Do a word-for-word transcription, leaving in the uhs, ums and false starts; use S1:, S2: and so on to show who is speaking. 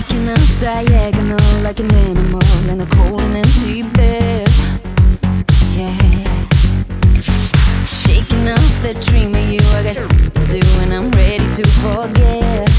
S1: Waking up diagonal like an animal in a cold and empty bed. Yeah. Shaking off the dream of you, I got to do and I'm ready to forget.